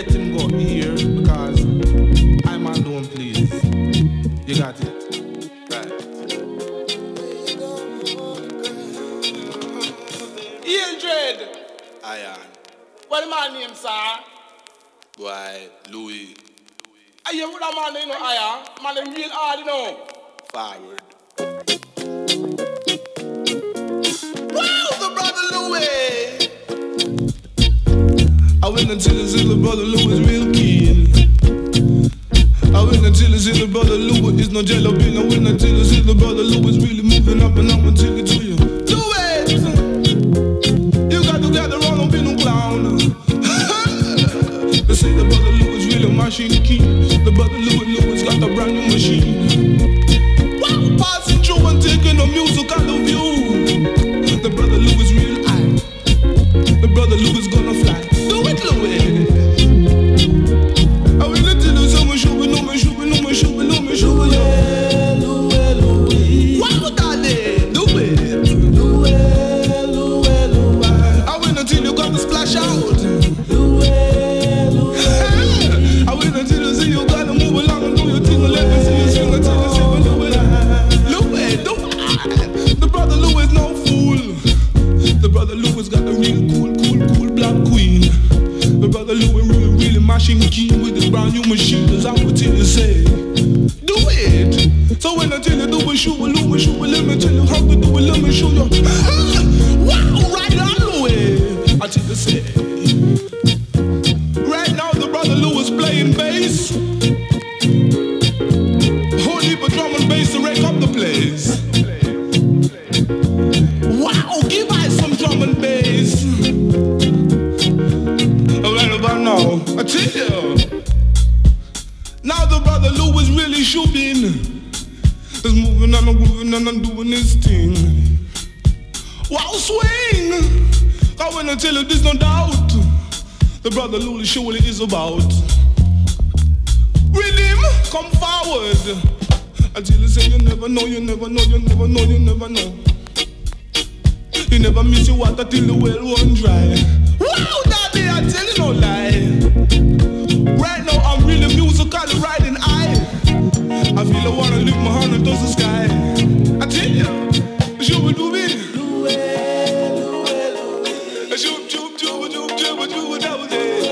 let him go here because I'm alone, please. You got it? Right. Ian Dread. Ian. What my name, sir? Why, Louis. Are you with a man, you know, Ian? Man, I'm real hard, you know. Forward. Wow, the brother Louis. I went until I see the brother Louis real keen. I went until I see the brother Louis is no jello bean. I went until I see the brother Louis really moving up and I'm gonna take it to you. Do it! You got to gather around, don't be no clown. They say the brother Louis really machine key. The brother Louis got a brand new machine. Wow, passing through and taking a musical view. The brother Louis real high. The brother Louis gonna fly. Do it, Louis. I will let you know someone show me, no me show me, no me show me, no me show me. Louis. Wow, darling, do it. Louis. I will until you got to splash out. Louis. I will until you see you gotta move along and do your thing and let me see you sing until you sing. Louis, do it. The brother Louis no fool. The brother Louis got a real cool black queen. The brother Louis really mashing keen with his brand new machine. Cause I would tell you say, do it. So when I tell you do it, shoot it, Louis, let me tell you how to do it, let me show you. Wow, right on, Louis. I tell you say, right now the brother Louis playing bass. Whole heap of drum and bass to rake up the place. Wow, give us some drum and bass. Right about now, I tell you. Now the brother Louis really shooting. He's moving and I'm grooving and I'm doing his thing. Wow, swing. I wanna tell you there's no doubt. The brother Louis show what it is about. Rhythm, come forward. Until you say you never know, you never know, you never know, you never know. You never miss your water till the well run dry. Wow, daddy, I tell you no lie. Right now I'm really musically riding high. I feel I wanna lift my hand and touch the sky. I tell you, should we do it? Shoot, shoot, shoot, shoot, shoot, shoot, down there.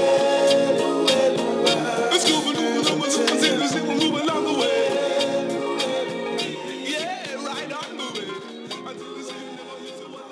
Let's go, we're moving along the way. Yeah, right on, moving. Until the same never miss a water.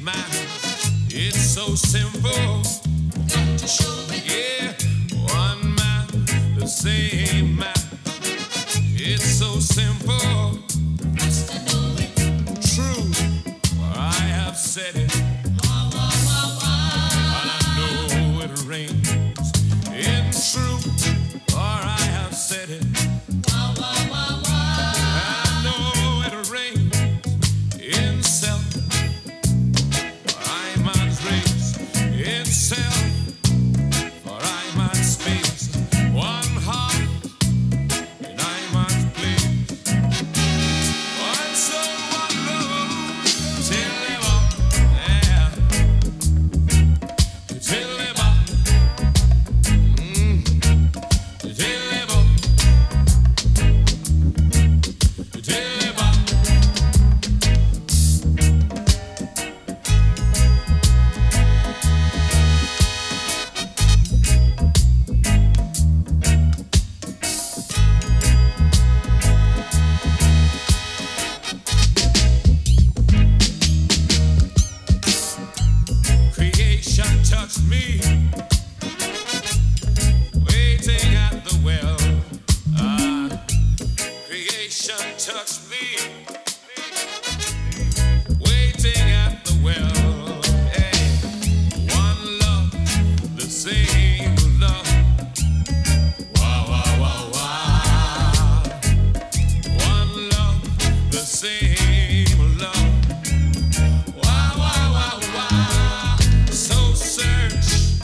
man. It's so simple. Got to show me. Yeah, one man, the same man. It's so simple. Just to know it. True, for I have said it. Wah, wah, wah, wah. And I know it rains. In truth, for I have said it. Wah, wah, wah, wah. I know it rains. In self, for I man's race. In self, for I man's space. One heart, and I man's place. One soul, one love, till they walk, yeah, till they walk, till they walk, till they walk. Creation touched me, waiting at the well. Creation touched me, waiting at the well. Hey, one love, the same love. Wow, wow, wow, wow. One love, the same love. Wow, wow, wow, wow. So search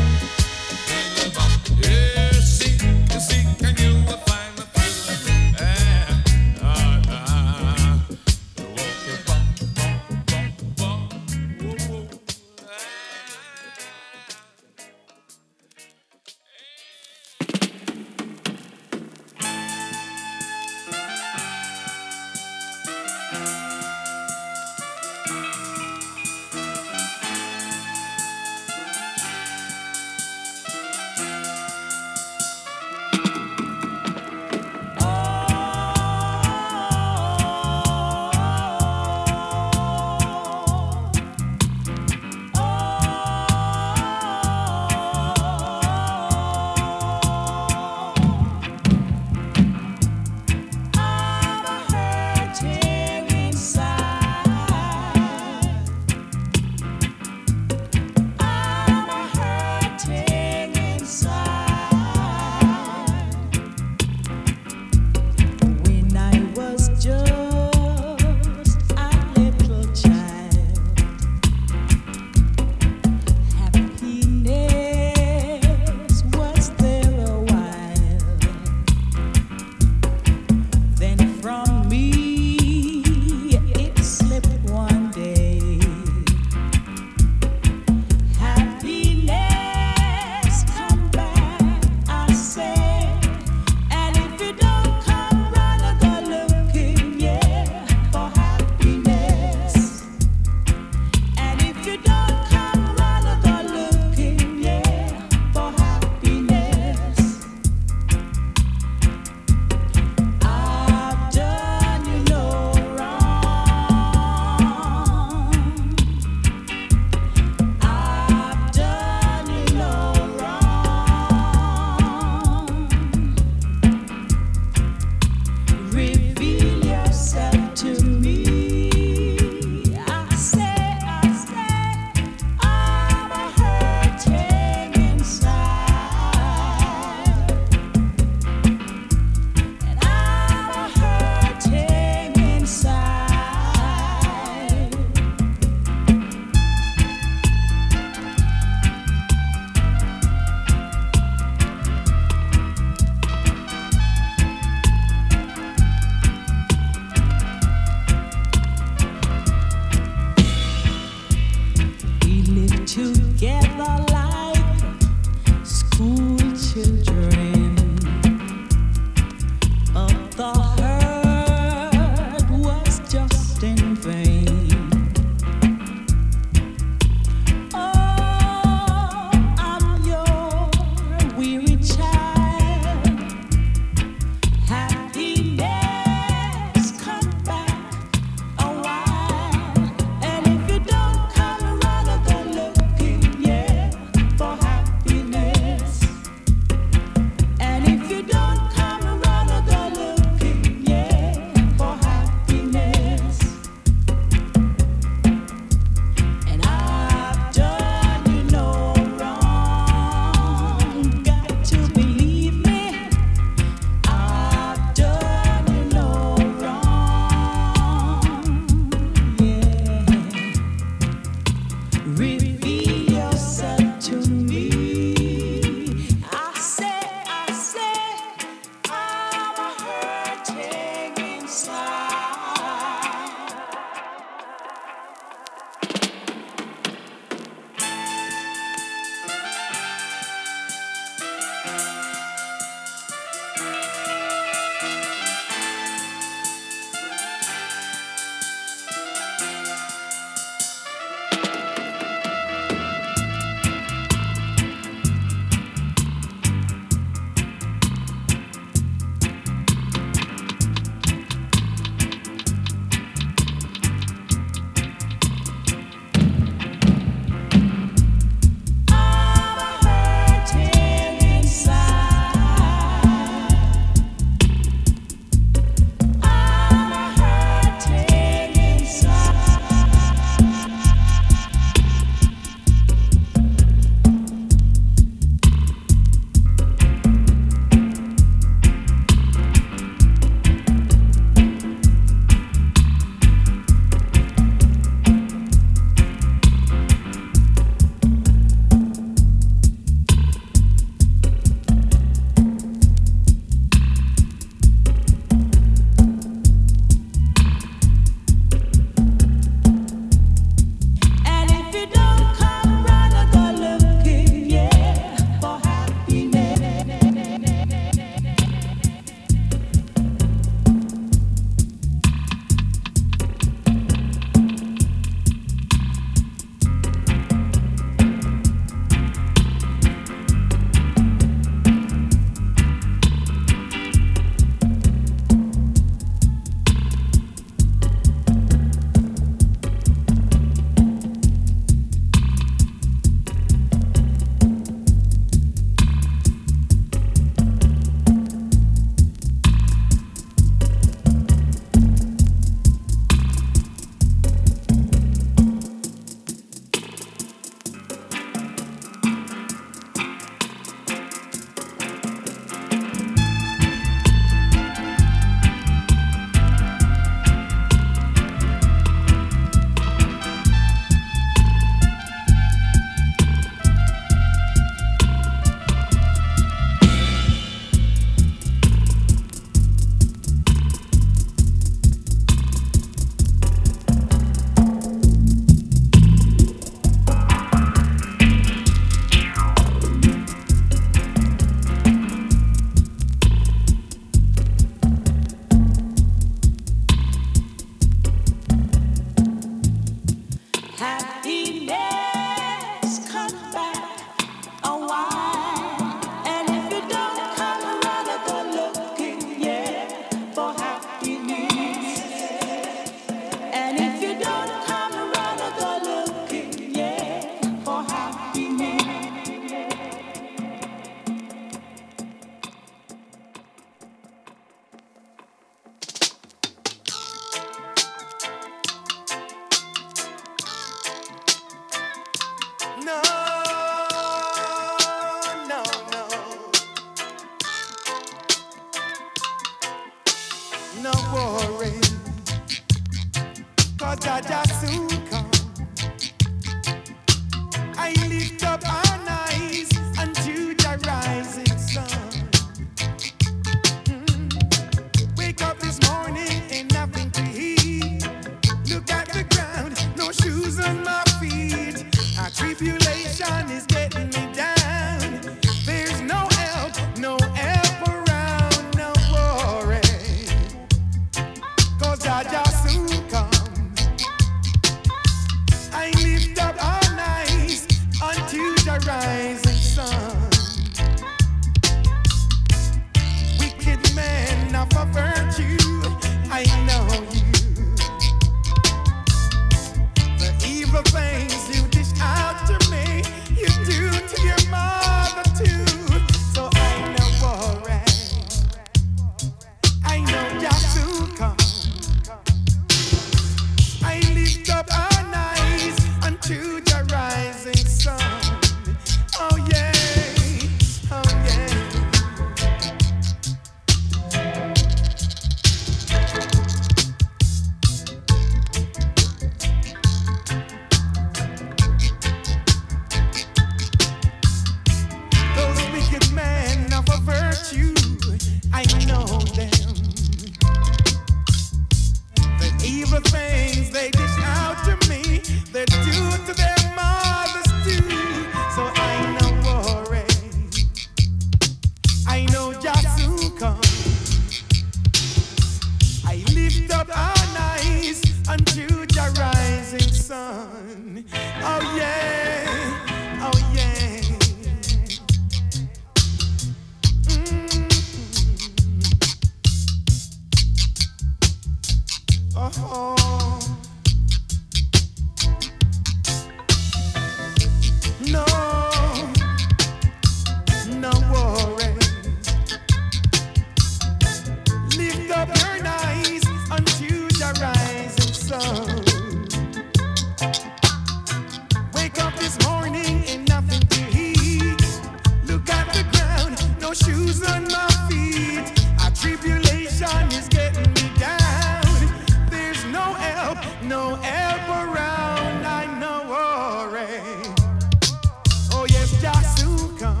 shoes on my feet. A tribulation is getting me down. There's no help around. I know worry. Oh yes, just to come.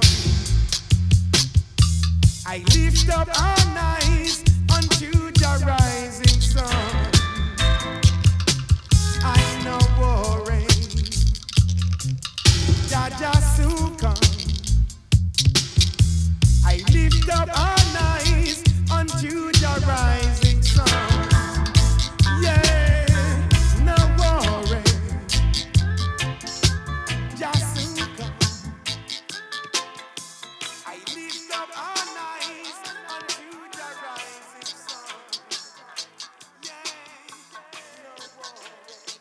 I lift up our eyes unto the rising sun. I know worry. Just to come. I lift up our eyes unto the rising sun. Yeah, no worry. Just to come. I lift up our eyes unto the rising sun. Yeah, no worry.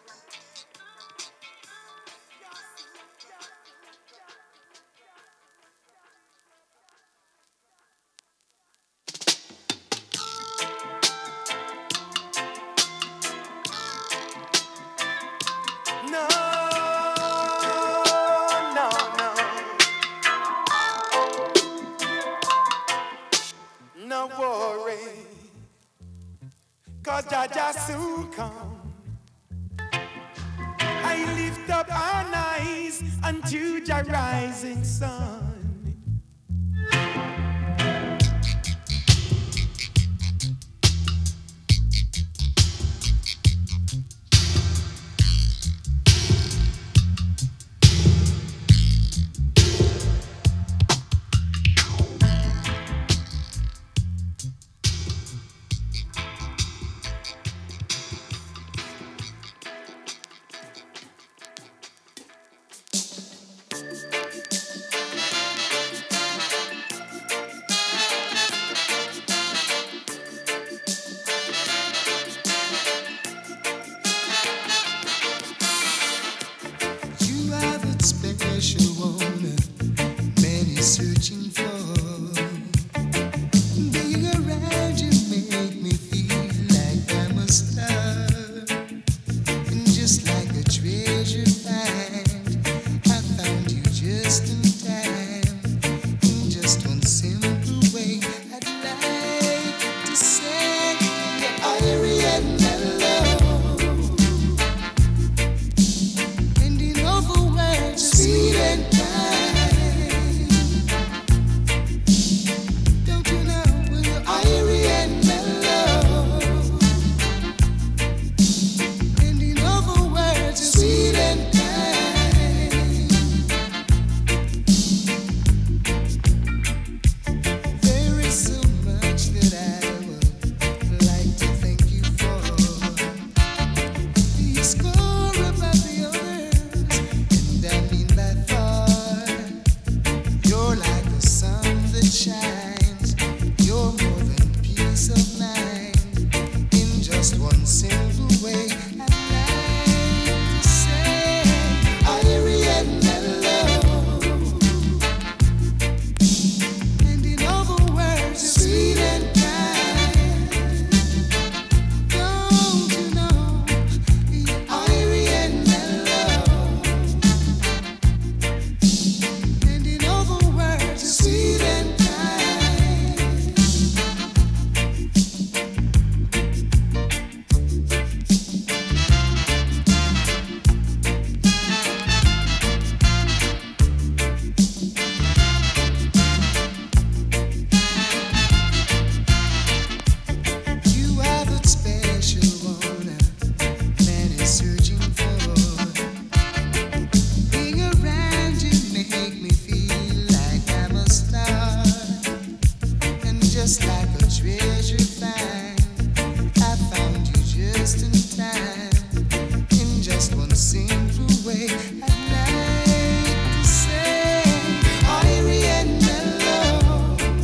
No, no, no. No worry, 'cause Jah soon come. I lift up our eyes unto the rising sun. Special one, many searching for. Being around you make me feel like I'm a star, and just like a treasure find, I found you just in time. In just one simple way, I'd like to say you're irie and mellow. Sweet and kind. Don't you know you're irie and mellow? And in other words, you're sweet and kind. There is so much that I would like to thank you for. You score above the others, and I mean that far. You're like the sun that shines. You're more than peace of mind. In just one simple way, I'd like to say irie and mellow. And in other words, you're sweet and kind. Don't you know you're irie and mellow? And in other words, you're sweet and kind. You are that special one, man is searching for. Being around you make me feel like I'm a star, and just like a treasure find, I found you just in time. In just one simple way, I'd like to say irie and mellow.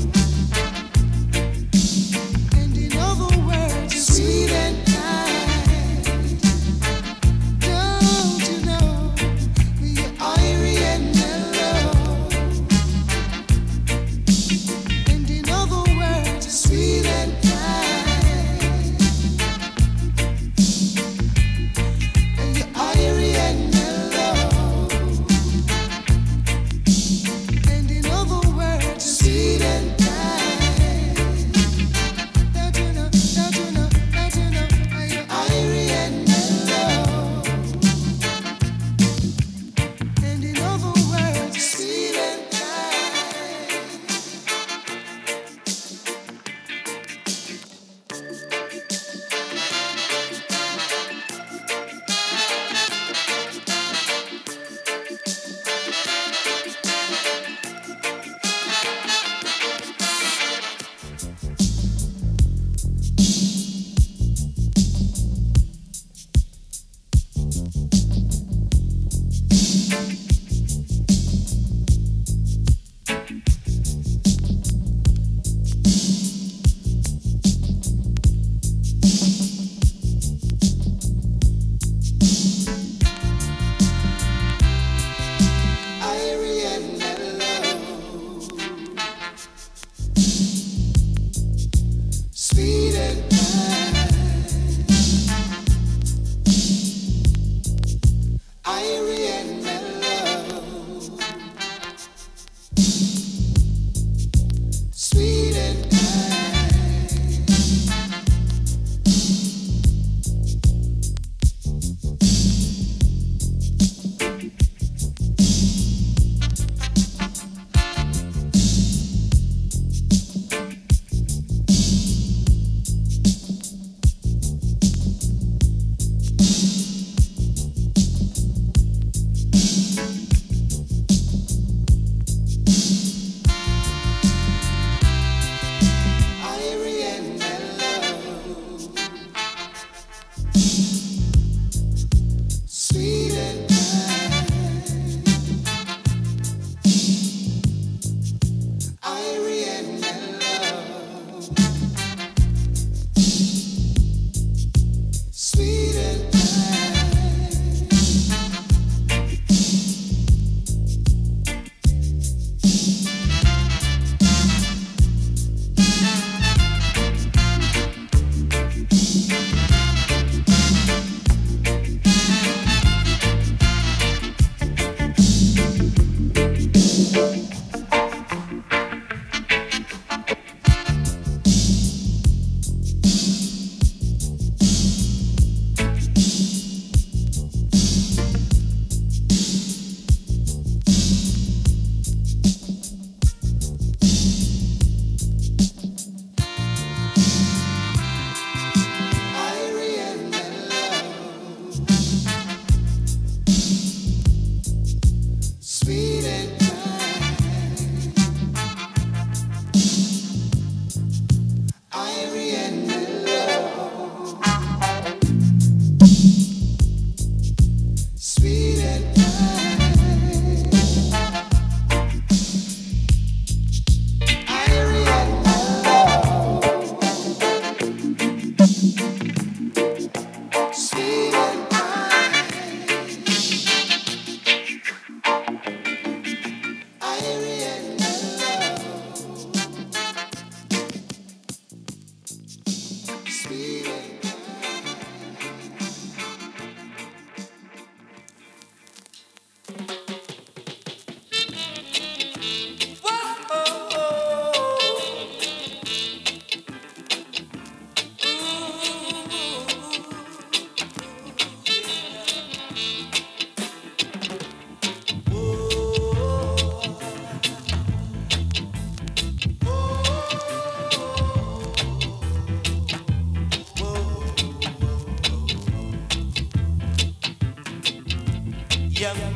And in other words, you're sweet and kind. Don't you know you're irie and mellow? And in other words, you're sweet and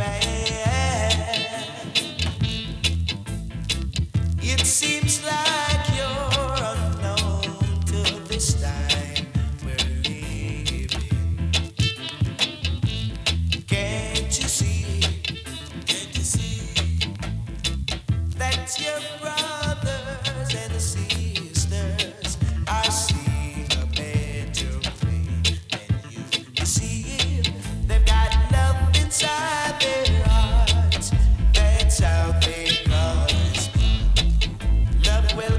It seems like you're unknown to this time we're living. Can't you see? Can't you see that your brothers and sisters are seeing a better way than you? You see, they've got love inside their hearts. That's how they call us. Love will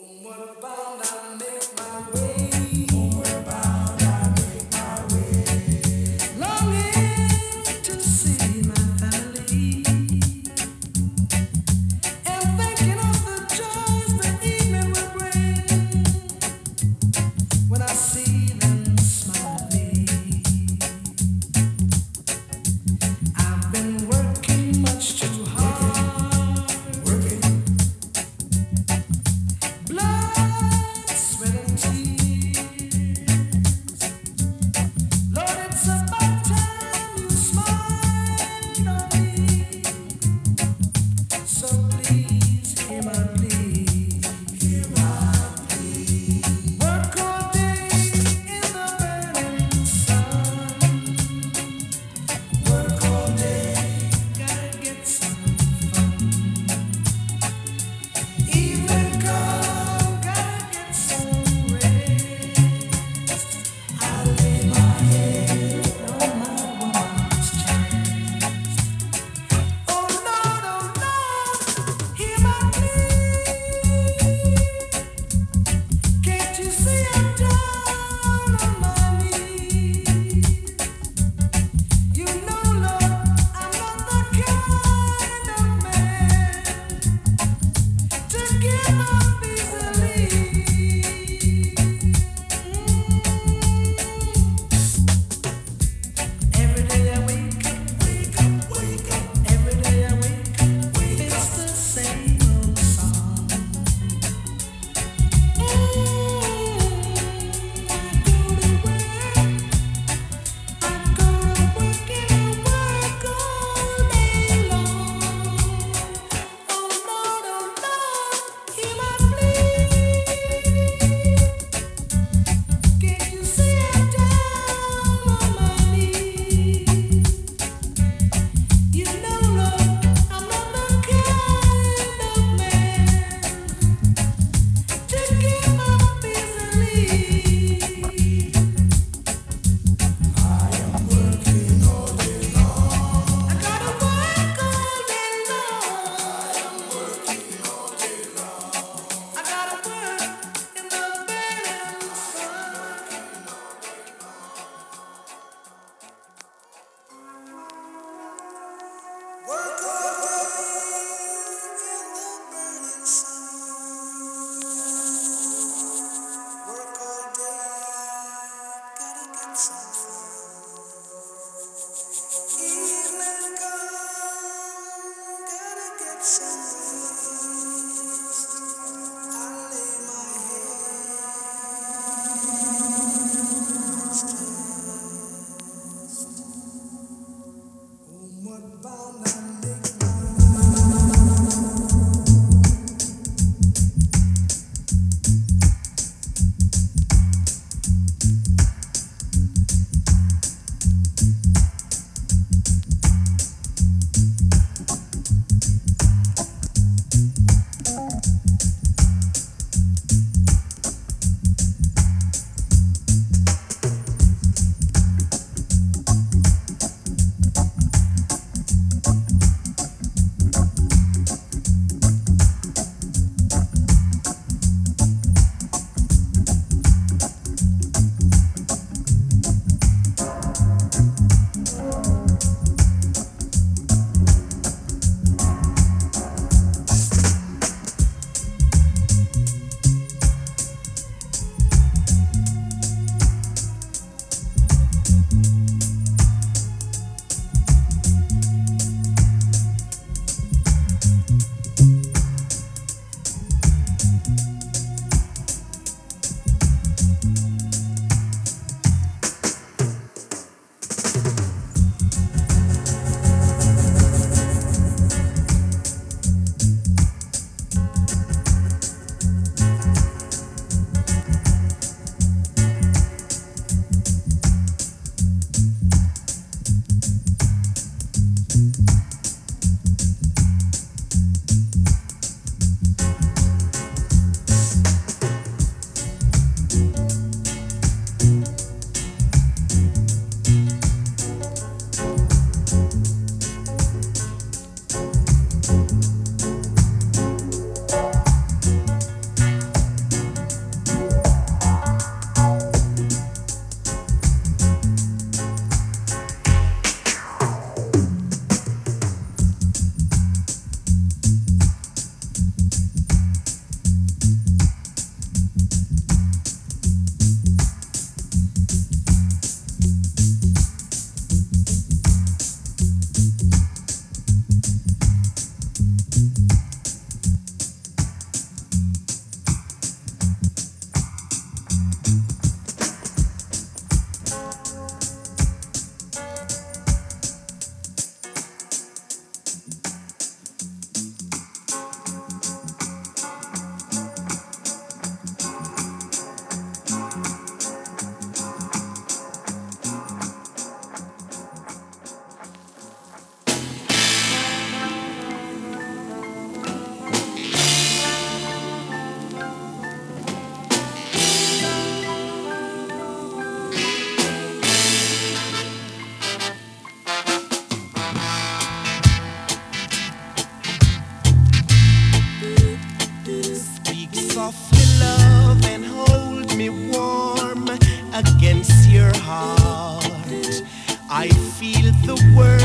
Please.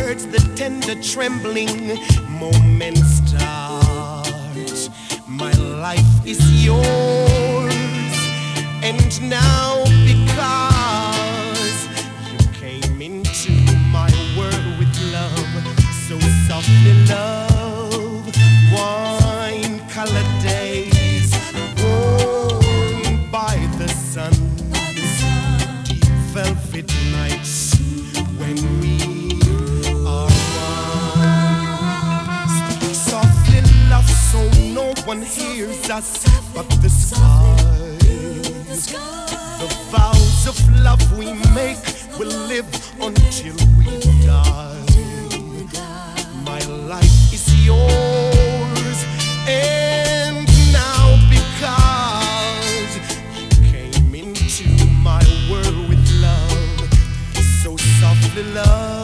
words, the tender trembling moments start. My life is yours, and now because you came into my world with love, so softly love, wine-colored days, warmed by the sun, deep velvet nights when we are one. Speak softly, love, so no one hears us but the skies. The vows of love we make will live until we die. My life is yours, and now because you came into my world with love, so softly love.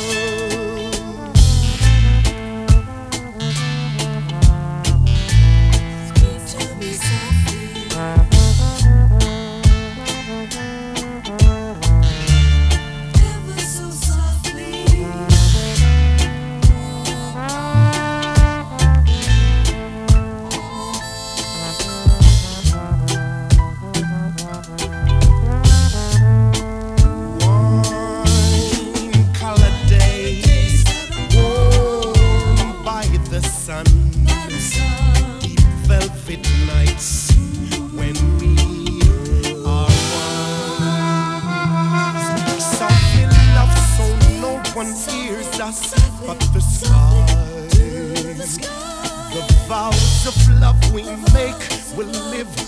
But the skies, the vows of love we make will live